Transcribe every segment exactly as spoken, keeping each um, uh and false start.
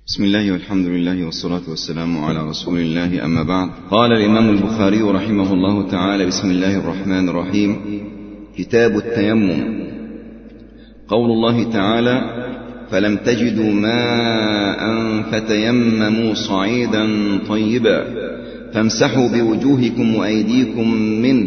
بسم الله والحمد لله والصلاة والسلام على رسول الله، أما بعد. قال الإمام البخاري رحمه الله تعالى: بسم الله الرحمن الرحيم. كتاب التيمم. قول الله تعالى: فلم تجدوا ماء فتيمموا صعيدا طيبا فامسحوا بوجوهكم وأيديكم منه.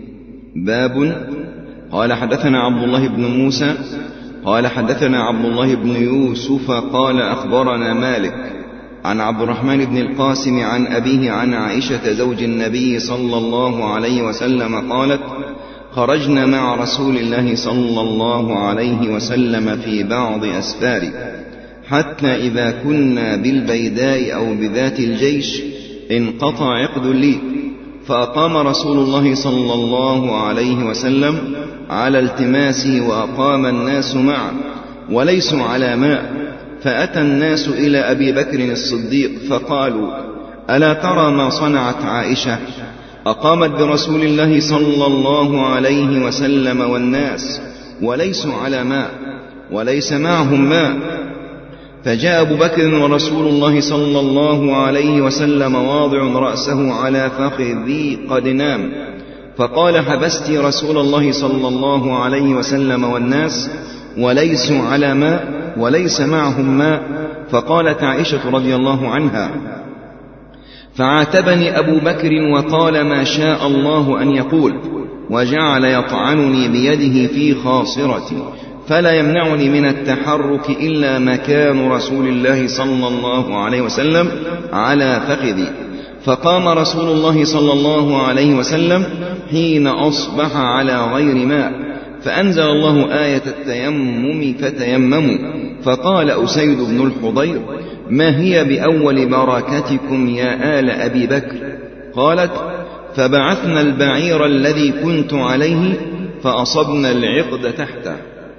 باب. قال حدثنا عبد الله بن موسى قال حدثنا عبد الله بن يوسف قال أخبرنا مالك عن عبد الرحمن بن القاسم عن أبيه عن عائشة زوج النبي صلى الله عليه وسلم قالت: خرجنا مع رسول الله صلى الله عليه وسلم في بعض أسفار، حتى إذا كنا بالبيداء أو بذات الجيش انقطع عقد لي، فأقام رسول الله صلى الله عليه وسلم على التماسه وأقام الناس معه وليسوا على ماء، فأتى الناس إلى أبي بكر الصديق فقالوا: ألا ترى ما صنعت عائشة؟ أقامت برسول الله صلى الله عليه وسلم والناس وليسوا على ماء وليس معهم ماء. فجاء أبو بكر ورسول الله صلى الله عليه وسلم واضع رأسه على فخذي قد نام، فقال: حبست رسول الله صلى الله عليه وسلم والناس وليسوا على ماء وليس معهم ماء. فقالت عائشة رضي الله عنها: فعاتبني أبو بكر وقال: ما شاء الله أن يقول، وجعل يطعنني بيده في خاصرتي، فلا يمنعني من التحرك إلا مكان رسول الله صلى الله عليه وسلم على فخذي. فقام رسول الله صلى الله عليه وسلم حين أصبح على غير ماء، فأنزل الله آية التيمم فتيمموا. فقال أسيد بن الحضير: ما هي بأول بركتكم يا آل أبي بكر؟ قالت: فبعثنا البعير الذي كنت عليه فأصبنا العقد تحته.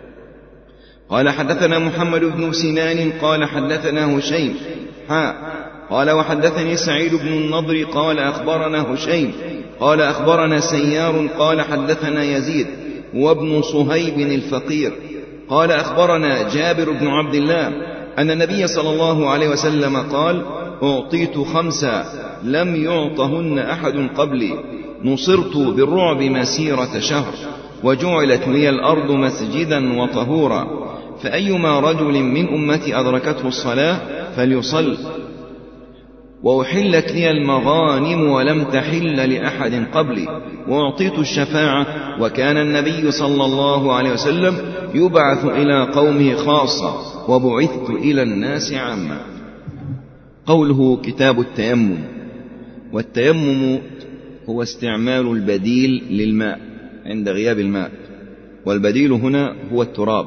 قال حدثنا محمد بن سنان قال حدثنا هشيم حاء قال وحدثني سعيد بن النضر قال أخبرنا هشيم قال أخبرنا سيار قال حدثنا يزيد وابن صهيب الفقير قال أخبرنا جابر بن عبد الله أن النبي صلى الله عليه وسلم قال: أعطيت خمسة لم يعطهن أحد قبلي، نصرت بالرعب مسيرة شهر، وجعلت لي الأرض مسجدا وطهورا، فأيما رجل من أمتي أدركته الصلاة فليصل، وأحلت لي المغانم ولم تحل لأحد قبلي، وأعطيت الشفاعة، وكان النبي صلى الله عليه وسلم يبعث إلى قومه خاصة، وبعثت إلى الناس عامة. قوله كتاب التيمم. والتيمم هو استعمال البديل للماء عند غياب الماء، والبديل هنا هو التراب.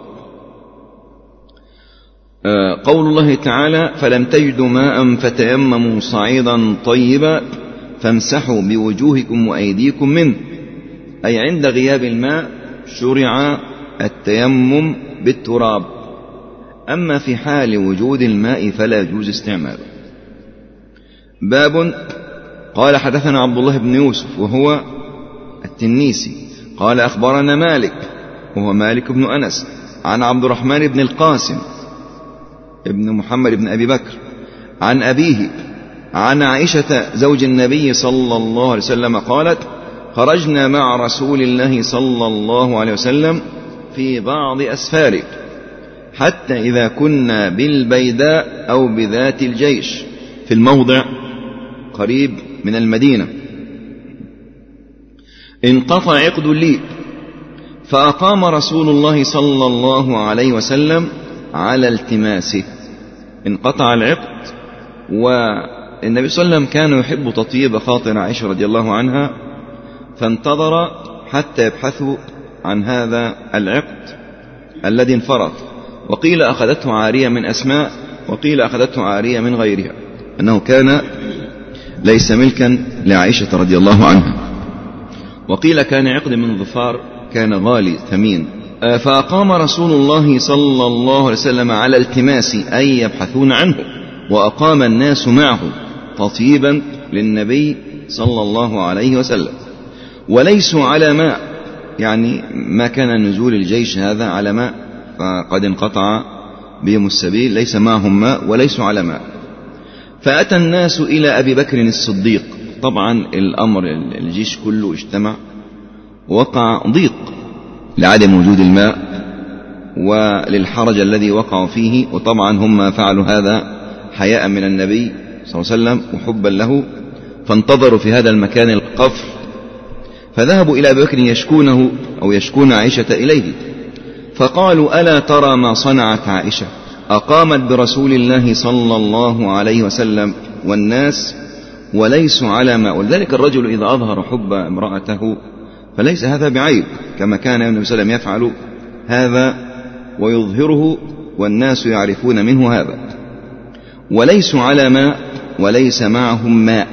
قول الله تعالى: فلم تجدوا ماء فتيمموا صعيدا طيبا فامسحوا بوجوهكم وأيديكم منه، أي عند غياب الماء شرع التيمم بالتراب، أما في حال وجود الماء فلا يجوز استعماله. باب. قال حدثنا عبد الله بن يوسف وهو التنيسي قال أخبرنا مالك وهو مالك بن أنس عن عبد الرحمن بن القاسم ابن محمد بن أبي بكر عن أبيه عن عائشة زوج النبي صلى الله عليه وسلم قالت: خرجنا مع رسول الله صلى الله عليه وسلم في بعض أسفاره، حتى إذا كنا بالبيداء أو بذات الجيش في الموضع قريب من المدينة انقطع عقد لي، فأقام رسول الله صلى الله عليه وسلم على التماسه. انقطع العقد، والنبي صلى الله عليه وسلم كان يحب تطيب خاطر عائشة رضي الله عنها، فانتظر حتى يبحثوا عن هذا العقد الذي انفرط، وقيل أخذته عارية من أسماء، وقيل أخذته عارية من غيرها، أنه كان ليس ملكا لعائشة رضي الله عنها، وقيل كان عقد من ظفار كان غالي ثمين. فأقام رسول الله صلى الله عليه وسلم على التماس، أي يبحثون عنه، وأقام الناس معه تطيبا للنبي صلى الله عليه وسلم، وليسوا على ماء، يعني ما كان نزول الجيش هذا على ماء، فقد انقطع بهم السبيل ليس معهم ماء وليسوا على ماء. فأتى الناس إلى أبي بكر الصديق. طبعا الأمر الجيش كله اجتمع، وقع ضيق لعدم وجود الماء وللحرج الذي وقعوا فيه، وطبعا هم فعلوا هذا حياء من النبي صلى الله عليه وسلم وحبا له، فانتظروا في هذا المكان القفر، فذهبوا إلى أبي بكر يشكونه أو يشكون عائشة إليه، فقالوا: ألا ترى ما صنعت عائشة؟ أقامت برسول الله صلى الله عليه وسلم والناس وليسوا على ماء. ولذلك الرجل إذا أظهر حب امرأته فليس هذا بعيب، كما كان النبي صلى الله عليه وسلم يفعل هذا ويظهره والناس يعرفون منه هذا. وليسوا على ماء وليس معهم ماء.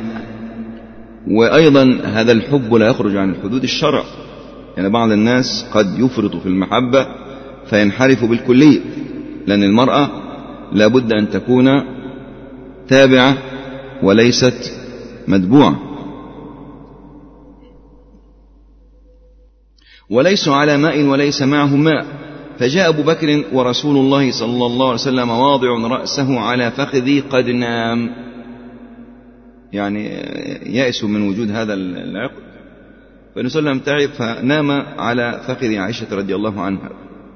وأيضا هذا الحب لا يخرج عن الحدود الشرع، يعني بعض الناس قد يفرط في المحبة فينحرف بالكلية، لأن المرأة لابد أن تكون تابعة وليست متبوعة. وليسوا على ماء وليس معهم ماء. فجاء أبو بكر ورسول الله صلى الله عليه وسلم واضع رأسه على فخذي قد نام، يعني يأس من وجود هذا العقد، فالنبي صلى الله عليه وسلم تعب فنام على فخذ عائشة رضي الله عنها.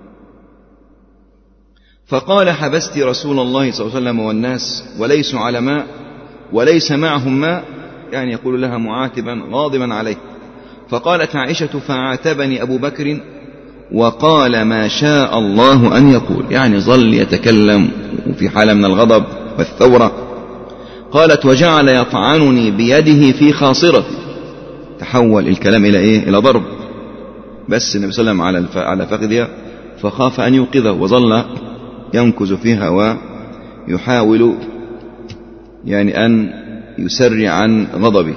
فقال: حبست رسول الله صلى الله عليه وسلم والناس وليسوا على ماء وليس معهم ماء، يعني يقول لها معاتبا غاضبا عليه. فقالت عائشة: فعاتبني أبو بكر وقال ما شاء الله أن يقول، يعني ظل يتكلم في حالة من الغضب والثورة. قالت: وجعل يطعنني بيده في خاصرتي. تحول الكلام إلى إيه؟ إلى ضرب. بس النبي صلى الله عليه وسلم على فخذها فخاف أن يوقظه، وظل ينكز فيها ويحاول يعني أن يسرع عن غضبه.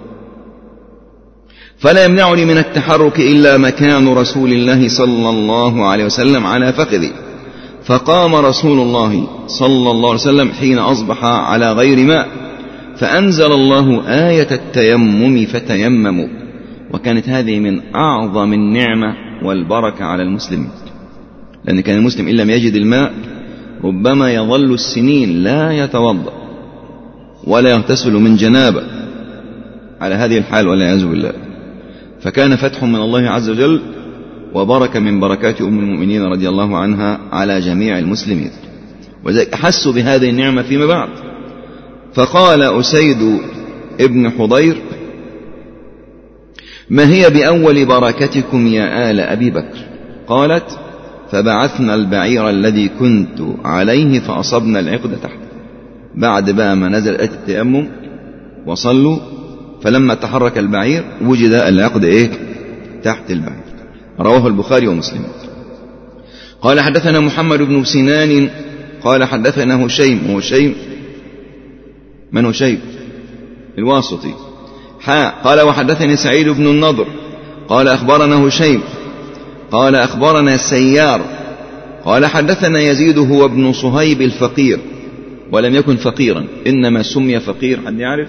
فلا يمنعني من التحرك إلا مكان رسول الله صلى الله عليه وسلم على فخذي. فقام رسول الله صلى الله عليه وسلم حين أصبح على غير ماء، فأنزل الله آية التيمم فتيمموا. وكانت هذه من أعظم النعمة والبركة على المسلم، لأن كان المسلم إن لم يجد الماء ربما يظل السنين لا يتوضأ ولا يغتسل من جنابه على هذه الحال والعياذ بالله. فكان فتح من الله عز وجل وبركة من بركات أم المؤمنين رضي الله عنها على جميع المسلمين، وذلك أحسوا بهذه النعمة فيما بعد. فقال أسيد ابن حضير: ما هي بأول بركتكم يا آل أبي بكر؟ قالت: فبعثنا البعير الذي كنت عليه فأصبنا العقد تحت. بعد بقى ما نزل آية التيمم وصلوا، فلما تحرك البعير وجد العقد إيه؟ تحت البعير. رواه البخاري ومسلم. قال: حدثنا محمد بن سنان قال حدثنا هشيم. وهشيم من هشيم؟ الواسطي. حاء. قال: وحدثني سعيد بن النضر قال أخبرنا هشيم قال أخبرنا سيار قال حدثنا يزيد هو ابن صهيب الفقير، ولم يكن فقيرا، إنما سمي فقير. حد يعرف؟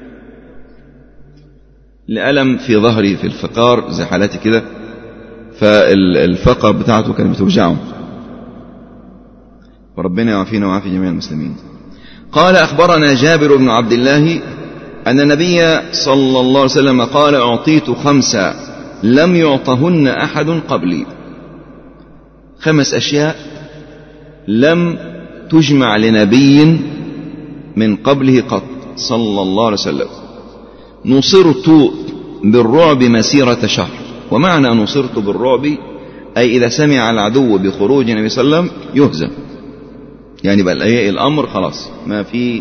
لألم في ظهري في الفقار زي حالاتي كده، فالفقر بتاعته كانت بتوجعه، وربنا يعافينا ويعافي جميع المسلمين. قال: أخبرنا جابر بن عبد الله أن النبي صلى الله عليه وسلم قال: أعطيت خمسة لم يعطهن أحد قبلي. خمس أشياء لم تجمع لنبي من قبله قط صلى الله عليه وسلم. نصرت بالرعب مسيرة شهر. ومعنى نصرت بالرعب أي إذا سمع العدو بخروج النبي صلى الله عليه وسلم يهزم، يعني بقى الأمر خلاص ما في،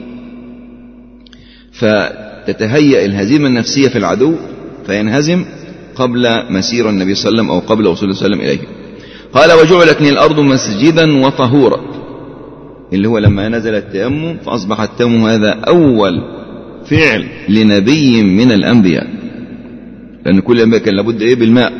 فتتهيأ الهزيمة النفسية في العدو فينهزم قبل مسير النبي صلى الله عليه وسلم أو قبل وصول صلى الله عليه وسلم إليه. قال: وجعلت لي الأرض مسجدا وطهورا، اللي هو لما نزل التيمم فأصبح التيمم هذا أول فعل لنبي من الأنبياء، لأن كل أنبياء كان لابد إيه؟ بالماء.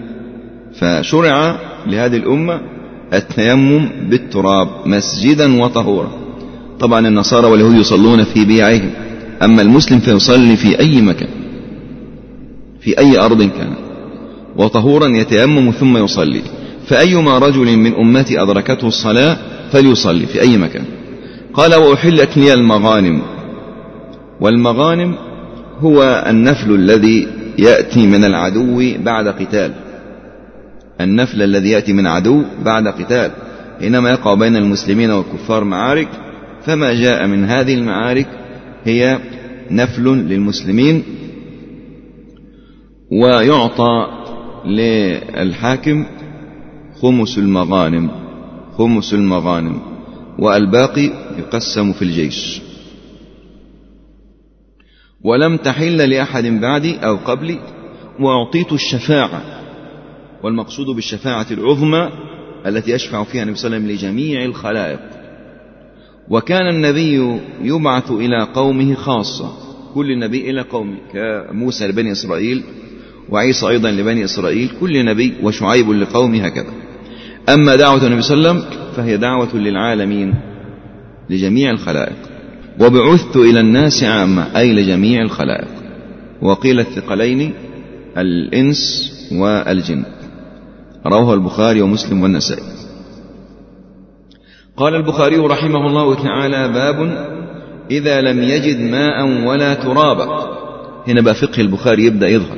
فشرع لهذه الأمة التيمم بالتراب مسجدا وطهورا. طبعا النصارى واليهود يصلون في بيعهم، أما المسلم فيصلي في أي مكان في أي أرض كان، وطهورا يتيمم ثم يصلي. فأيما رجل من أمتي أدركته الصلاة فليصلي في أي مكان. قال وأحلت لي المغانم. والمغانم هو النفل الذي يأتي من العدو بعد قتال، النفل الذي يأتي من عدو بعد قتال، إنما يقع بين المسلمين والكفار معارك، فما جاء من هذه المعارك هي نفل للمسلمين، ويعطى للحاكم خمس المغانم، خمس المغانم، والباقي يقسم في الجيش. ولم تحل لأحد بعدي أو قبلي، وأعطيت الشفاعة، والمقصود بالشفاعة العظمى التي يشفع فيها النبي صلى الله عليه وسلم لجميع الخلائق. وكان النبي يبعث إلى قومه خاصة، كل نبي إلى قومه، كموسى لبني إسرائيل، وعيسى أيضا لبني إسرائيل، كل نبي، وشعيب لقومه، هكذا. أما دعوة النبي صلى الله عليه وسلم فهي دعوة للعالمين لجميع الخلائق. وبعثت إلى الناس عامة، أي لجميع الخلائق. وقيل الثقلين الإنس والجن. رواه البخاري ومسلم والنسائي. قال البخاري رحمه الله تعالى: باب إذا لم يجد ماء ولا ترابا. هنا بقى فقه البخاري يبدأ يظهر.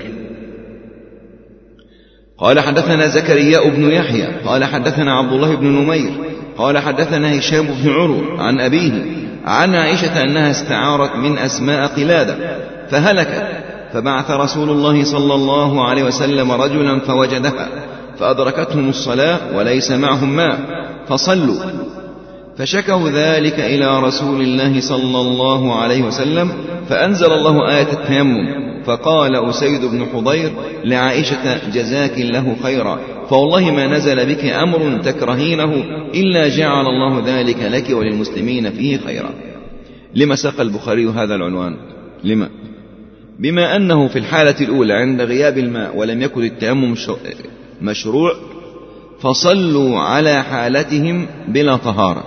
قال حدثنا زكريا بن يحيى قال حدثنا عبد الله بن نمير قال حدثنا هشام بن عروة عن أبيه عن عائشة أنها استعارت من أسماء قلادة فهلكت، فبعث رسول الله صلى الله عليه وسلم رجلا فوجدها، فأدركتهم الصلاة وليس معهم ماء فصلوا، فشكوا ذلك إلى رسول الله صلى الله عليه وسلم، فأنزل الله آية التيمم، فقال أسيد بن حضير لعائشة: جزاك الله خيرا، فوالله ما نزل بك أمر تكرهينه إلا جعل الله ذلك لك وللمسلمين فيه خيرا. لما ساق البخاري هذا العنوان؟ لما؟ بما أنه في الحالة الأولى عند غياب الماء ولم يكن التيمم مشروع، فصلوا على حالتهم بلا طهارة،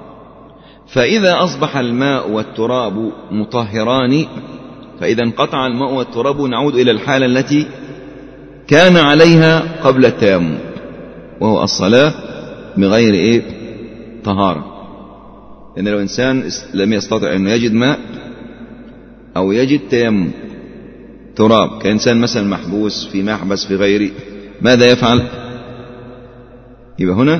فإذا أصبح الماء والتراب مطهران، فإذا انقطع الماء والتراب نعود إلى الحالة التي كان عليها قبل التيمم، وهو الصلاة بغير إيه؟ طهارة. لأن لو إنسان لم يستطع أن يجد ماء أو يجد تيمم تراب، كإنسان مثلا محبوس في محبس في غيره، ماذا يفعل؟ يبقى هنا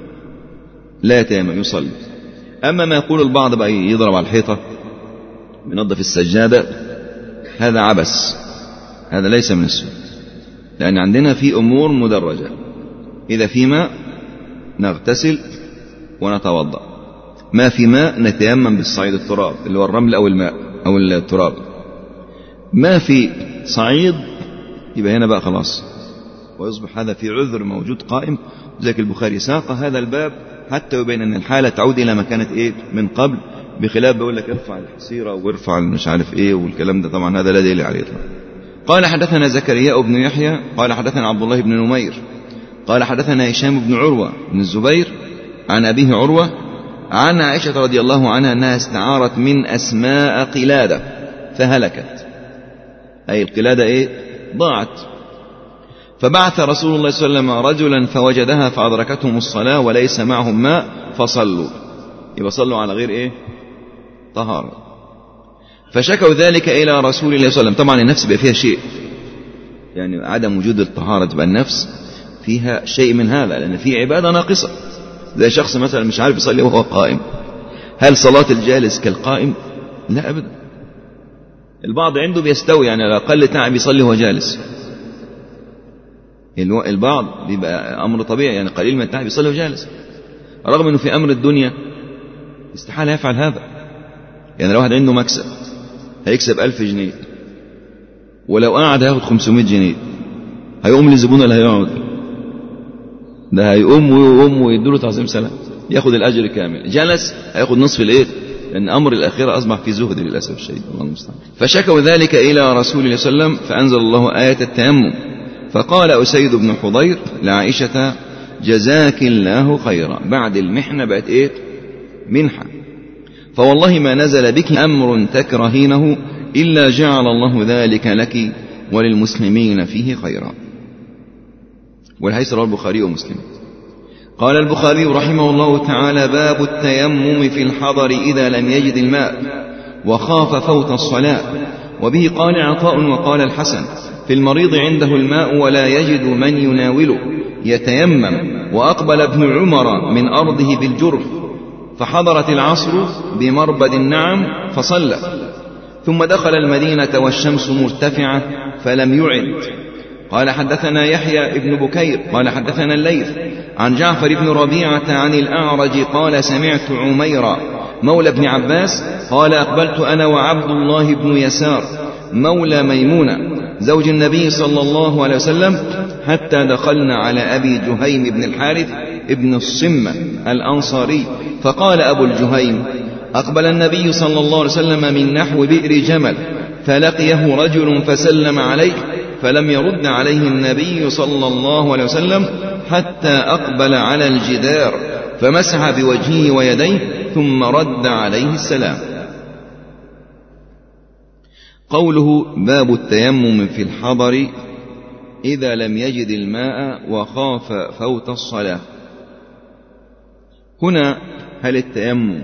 لا يتيمم، يصلي. أما ما يقول البعض بقى يضرب على الحيطة، ينظف السجادة، هذا عبث، هذا ليس من السنة، لأن عندنا في أمور مدرجة. إذا في ماء نغتسل ونتوضأ، ما في ماء نتيمم بالصعيد التراب اللي هو الرمل أو الماء أو التراب، ما في صعيد يبقى هنا بقى خلاص، ويصبح هذا في عذر موجود قائم. ذلك البخاري ساق هذا الباب حتى يبين أن الحالة تعود إلى ما كانت إيه من قبل، بخلاف بيقول لك ارفع الحصيرة وارفع مش عارف إيه والكلام ده، طبعا هذا لا دليل عليه. قال حدثنا زكريا بن يحيى قال حدثنا عبد الله بن نمير قال حدثنا هشام بن عروة بن الزبير عن أبيه عروة عن عائشة رضي الله عنها أنها استعارت من أسماء قلادة فهلكت، أي القلادة إيه؟ ضاعت، فبعث رسول الله صلى الله عليه وسلم رجلا فوجدها فأدركتهم الصلاة وليس معهم ماء فصلوا، يبقى صلوا على غير إيه؟ طهارة، فشكوا ذلك إلى رسول الله صلى الله عليه وسلم. طبعا النفس بقى فيها شيء، يعني عدم وجود الطهارة تبقى النفس فيها شيء من هذا، لأن في عبادة ناقصة، زي شخص مثلا مش عارف يصلي وهو قائم، هل صلاة الجالس كالقائم؟ لا أبدا. البعض عنده بيستوي، يعني على الأقل تعب يصلي وهو جالس، البعض بيبقى أمر طبيعي، يعني قليل من التعب يصلي وهو جالس، رغم أنه في أمر الدنيا استحالة يفعل هذا. يعني لو واحد عنده مكسب هيكسب ألف جنيه، ولو قاعد هياخد خمسمائة جنيه، هيقوم للزبون ولا هيقعد؟ ده هيقوم ويقوم ويدوله تعظيم سلام، ياخد الأجر كامل. جلس هياخد نصف الإيه، لأن أمر الآخرة أصبح في زهد للأسف الشديد، الله المستعان. فشكوا ذلك إلى رسول الله صلى الله عليه وسلم، فأنزل الله آية التيمم، فقال أسيد بن حضير لعائشة: جزاك الله خيرا. بعد المحنة بقت إيه؟ منحة. فوالله ما نزل بك أمر تكرهينه إلا جعل الله ذلك لك وللمسلمين فيه خيرا. والحديث رواه البخاري ومسلم. قال البخاري رحمه الله تعالى: باب التيمم في الحضر إذا لم يجد الماء وخاف فوت الصلاة. وبه قال عطاء وقال الحسن: في المريض عنده الماء ولا يجد من يناوله يتيمم. وأقبل ابن عمر من أرضه بالجرف فحضرت العصر بمربد النعم فصلى، ثم دخل المدينة والشمس مرتفعة فلم يعد. قال حدثنا يحيى ابن بكير قال حدثنا الليث عن جعفر بن ربيعة عن الأعرج قال: سمعت عميرا مولى بن عباس قال: أقبلت أنا وعبد الله بن يسار مولى ميمونة زوج النبي صلى الله عليه وسلم حتى دخلنا على أبي جهيم بن الحارث ابن الصمة الأنصاري، فقال أبو الجهيم: أقبل النبي صلى الله عليه وسلم من نحو بئر جمل فلقيه رجل فسلم عليه فلم يرد عليه النبي صلى الله عليه وسلم حتى أقبل على الجدار فمسح بوجهه ويديه ثم رد عليه السلام. قوله: باب التيمم في الحضر إذا لم يجد الماء وخاف فوت الصلاة. هنا هل التيمم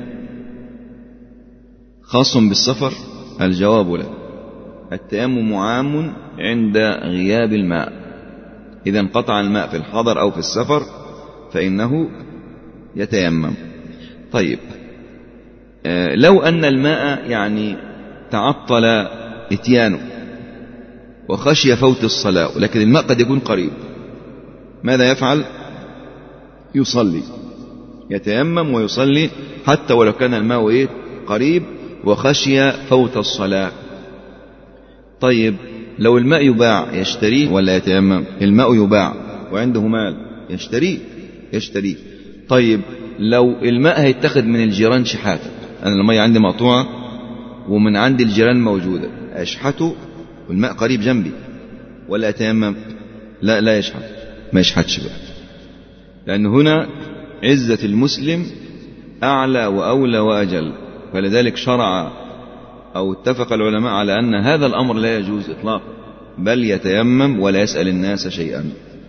خاص بالسفر؟ الجواب لا، التيمم عام عند غياب الماء. إذا انقطع الماء في الحضر أو في السفر فإنه يتيمم. طيب، لو أن الماء يعني تعطل اتيانه وخشي فوت الصلاة، لكن الماء قد يكون قريب، ماذا يفعل؟ يصلي، يتيمم ويصلي حتى ولو كان الماء إيه؟ قريب وخشي فوت الصلاة. طيب، لو الماء يباع يشتريه ولا يتيمم؟ الماء يباع وعنده مال يشتريه يشتريه. طيب، لو الماء هيتخذ من الجيران شحات، أنا الماء عندي مقطوعة ومن عند الجيران موجودة، أشحته والماء قريب جنبي ولا أتيمم؟ لا لا يشحت، ما يشحتش بقى، لأن هنا عزة المسلم أعلى وأولى وأجل، فلذلك شرع أو اتفق العلماء على أن هذا الأمر لا يجوز إطلاقا، بل يتيمم ولا يسأل الناس شيئا.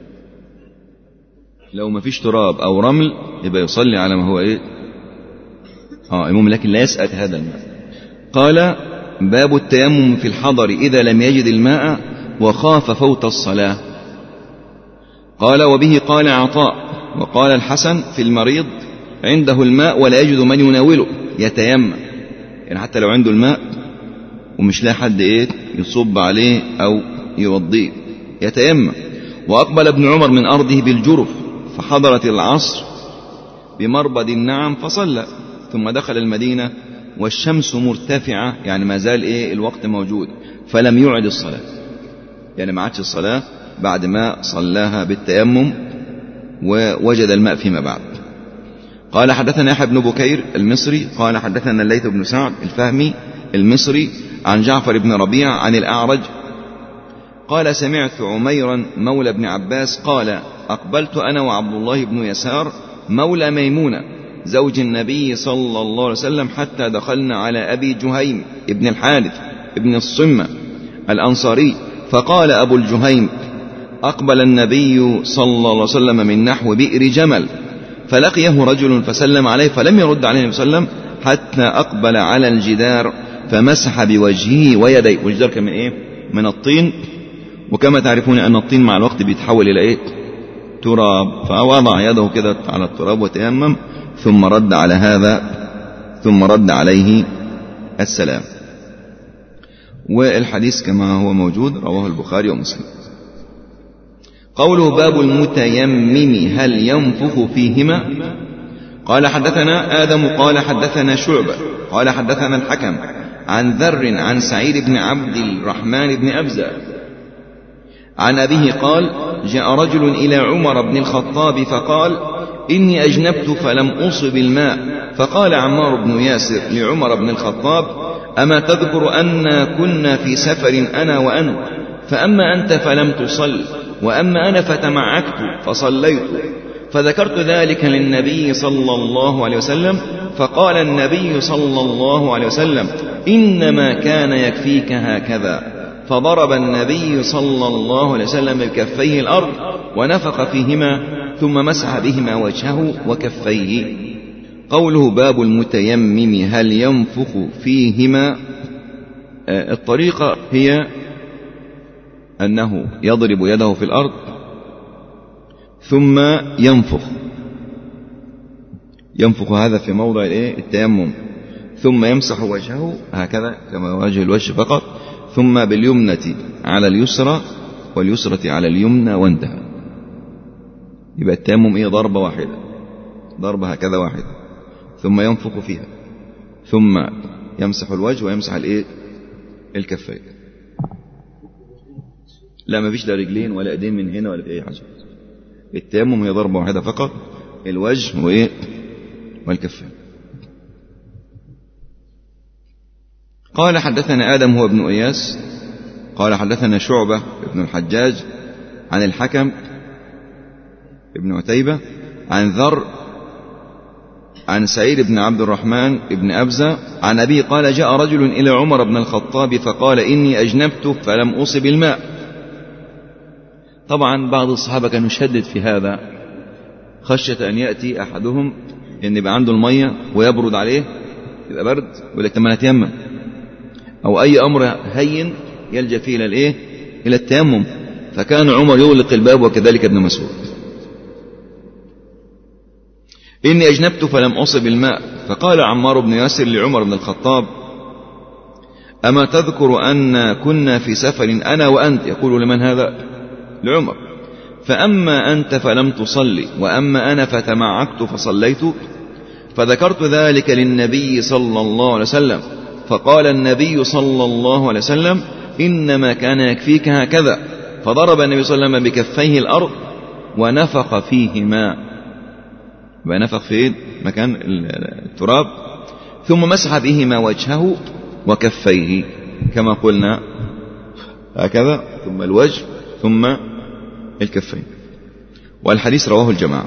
لو ما فيش تراب أو رمل يبقى يصلي على ما هو إيه آه المهم، لكن لا يسأل هذا الماء. قال: باب التيمم في الحضر إذا لم يجد الماء وخاف فوت الصلاة. قال: وبه قال عطاء وقال الحسن: في المريض عنده الماء ولا يجد من يناوله يتيمم، يعني حتى لو عنده الماء ومش لاقي حد ايه يصب عليه او يوضيه يتيمم. واقبل ابن عمر من ارضه بالجرف فحضرت العصر بمربد النعم فصلى، ثم دخل المدينة والشمس مرتفعة، يعني ما زال ايه الوقت موجود، فلم يعد الصلاة، يعني ما عادش الصلاة بعد ما صلاها بالتيمم ووجد الماء فيما بعد. قال: حدثنا يحيى بن بكير المصري قال حدثنا الليث بن سعد الفهمي المصري عن جعفر بن ربيع عن الأعرج قال: سمعت عميرا مولى بن عباس قال: أقبلت أنا وعبد الله بن يسار مولى ميمونة زوج النبي صلى الله عليه وسلم حتى دخلنا على أبي جهيم ابن الحارث ابن الصمة الأنصاري، فقال أبو الجهيم: أقبل النبي صلى الله عليه وسلم من نحو بئر جمل فلقيه رجل فسلم عليه فلم يرد عليه النبي صلى الله عليه وسلم حتى أقبل على الجدار فمسح بوجهه ويديه. والجدار كان من إيه؟ من الطين، وكما تعرفون أن الطين مع الوقت بيتحول إلى إيه؟ تراب، فوضع يده كده على التراب وتيمم ثم رد على هذا ثم رد عليه السلام. والحديث كما هو موجود رواه البخاري ومسلم. قوله: باب المتيمم هل ينفخ فيهما؟ قال: حدثنا آدم قال حدثنا شعبة قال حدثنا الحكم عن ذر عن سعيد بن عبد الرحمن بن أبزة عن أبيه قال: جاء رجل إلى عمر بن الخطاب فقال: إني أجنبت فلم أصب الماء، فقال عمار بن ياسر لعمر بن الخطاب: أما تذكر أن كنا في سفر أنا وأنت، فأما أنت فلم تصل وأما أنا فتمعكت فصليت، فذكرت ذلك للنبي صلى الله عليه وسلم، فقال النبي صلى الله عليه وسلم: إنما كان يكفيك هكذا، فضرب النبي صلى الله عليه وسلم بكفيه الأرض ونفخ فيهما ثم مسح بهما وجهه وكفيه. قوله باب المتيمم هل ينفخ فيهما؟ الطريقة هي أنه يضرب يده في الأرض ثم ينفخ ينفخ هذا في موضع التيمم، ثم يمسح وجهه هكذا كما وجه الوجه فقط، ثم باليمنة على اليسرى واليسرة على اليمنى وانتهى. يبقى التيمم إيه؟ ضربة واحدة، ضربة هكذا واحدة، ثم ينفخ فيها، ثم يمسح الوجه ويمسح الايه؟ الكفين. لا ما فيش لا رجلين ولا ايدين من هنا ولا في اي حاجه. التيمم هي ضربه واحده فقط، الوجه وايه؟ والكفين. قال حدثنا آدم هو ابن إياس قال حدثنا شعبة ابن الحجاج عن الحكم ابن عتيبة عن ذر عن سعيد بن عبد الرحمن بن أبزة عن أبيه قال جاء رجل إلى عمر بن الخطاب فقال إني أجنبت فلم أصب الماء. طبعا بعض الصحابة كانوا يشدد في هذا خشية أن يأتي أحدهم إن يبقى عنده المية ويبرد عليه، يبقى برد ولا تمنى يتيمم، أو أي أمر هين يلجأ فيه إلى الإيه؟ إلى التيمم. فكان عمر يغلق الباب وكذلك ابن مسعود. إني أجنبت فلم أصب الماء. فقال عمار بن ياسر لعمر بن الخطاب أما تذكر أن كنا في سفر أنا وأنت؟ يقول لمن هذا؟ لعمر. فأما أنت فلم تصلي وأما أنا فتمعكت فصليت. فذكرت ذلك للنبي صلى الله عليه وسلم فقال النبي صلى الله عليه وسلم إنما كان يكفيك هكذا. فضرب النبي صلى الله عليه وسلم بكفيه الأرض ونفخ فيهما، ونفخ في مكان التراب، ثم مسح بهما وجهه وكفيه كما قلنا هكذا، ثم الوجه ثم الكفين. والحديث رواه الجماعة.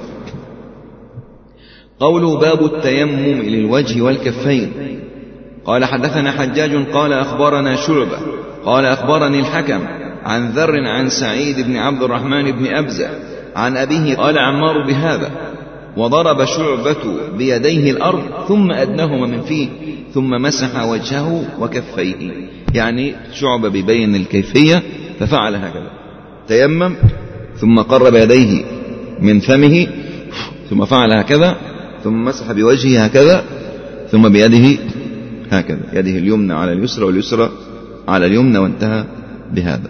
قوله باب التيمم للوجه والكفين. قال حدثنا حجاج قال أخبرنا شعبة قال أخبرني الحكم عن ذر عن سعيد بن عبد الرحمن بن أبزة عن أبيه قال عمار بهذا، وضرب شعبة بيديه الأرض ثم أدناهما من فيه ثم مسح وجهه وكفيه. يعني شعبة بيبين الكيفية ففعل هكذا، تيمم ثم قرب يديه من فمه ثم فعل هكذا، ثم مسح بوجهه هكذا، ثم بيده هكذا، يده اليمنى على اليسرى واليسرى على اليمنى، وانتهى بهذا.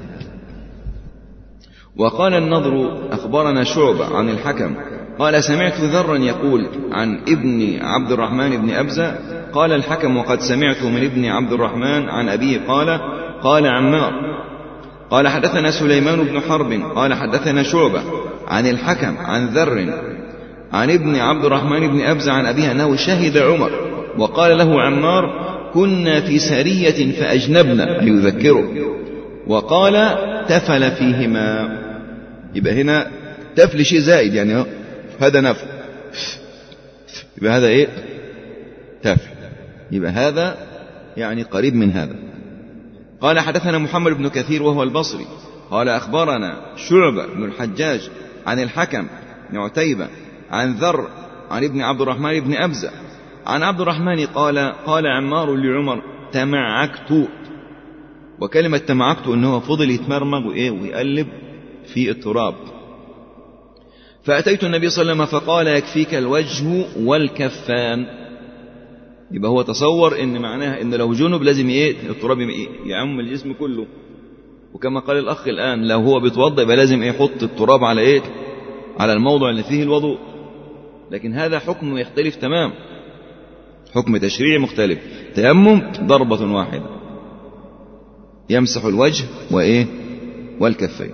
وقال النضر أخبرنا شعبة عن الحكم قال سمعت ذرا يقول عن ابن عبد الرحمن بن أبزة قال الحكم وقد سمعت من ابن عبد الرحمن عن أبيه قال قال عمار قال حدثنا سليمان بن حرب قال حدثنا شعبة عن الحكم عن ذر عن ابن عبد الرحمن بن أبزة عن أبيه أنه شهد عمر وقال له عمار كنا في سرية فأجنبنا، يذكره، وقال تفل فيهما. يبقى هنا تفل شيء زائد، يعني هذا نفل، يبقى هذا ايه؟ تفل، يبقى هذا يعني قريب من هذا. قال حدثنا محمد بن كثير وهو البصري قال أخبرنا شعبة بن الحجاج عن الحكم بن عتيبة عن ذر عن ابن عبد الرحمن بن أبزة عن عبد الرحمن قال قال عمار لعمر تمعكت. وكلمة تمعكت أنه فضل يتمرمغ وإيه ويقلب في التراب. فأتيت النبي صلى الله عليه وسلم فقال يكفيك الوجه والكفان. يبقى هو تصور إن معناها إن لو جنب لازم إيه التراب يعم الجسم كله، وكما قال الأخ الآن لو هو بيتوضأ يبقى لازم يحط التراب على إيه؟ على الموضع اللي فيه الوضوء. لكن هذا حكم يختلف تمام، حكم تشريعي مختلف. تيمم ضربة واحدة، يمسح الوجه وإيه والكفين.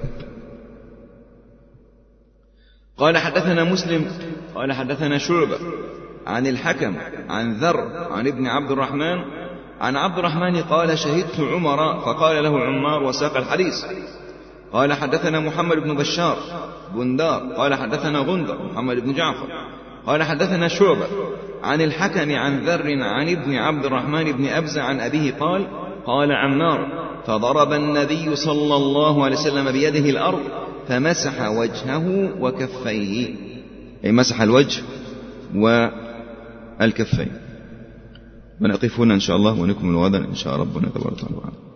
قال حدثنا مسلم قال حدثنا شعبة عن الحكم عن ذر عن ابن عبد الرحمن عن عبد الرحمن قال شهدت عمر فقال له عمار وساق الحديث. قال حدثنا محمد بن بشار بندار قال حدثنا غندر محمد بن جعفر قال حدثنا شعبة عن الحكم عن ذر عن ابن عبد الرحمن بن أبزة عن أبيه قال قال عمار فضرب النبي صلى الله عليه وسلم بيده الأرض فمسح وجهه وكفيه. أي مسح الوجه والكفين. ونقف هنا إن شاء الله ونكمل غدا إن شاء ربنا تبارك وتعالى.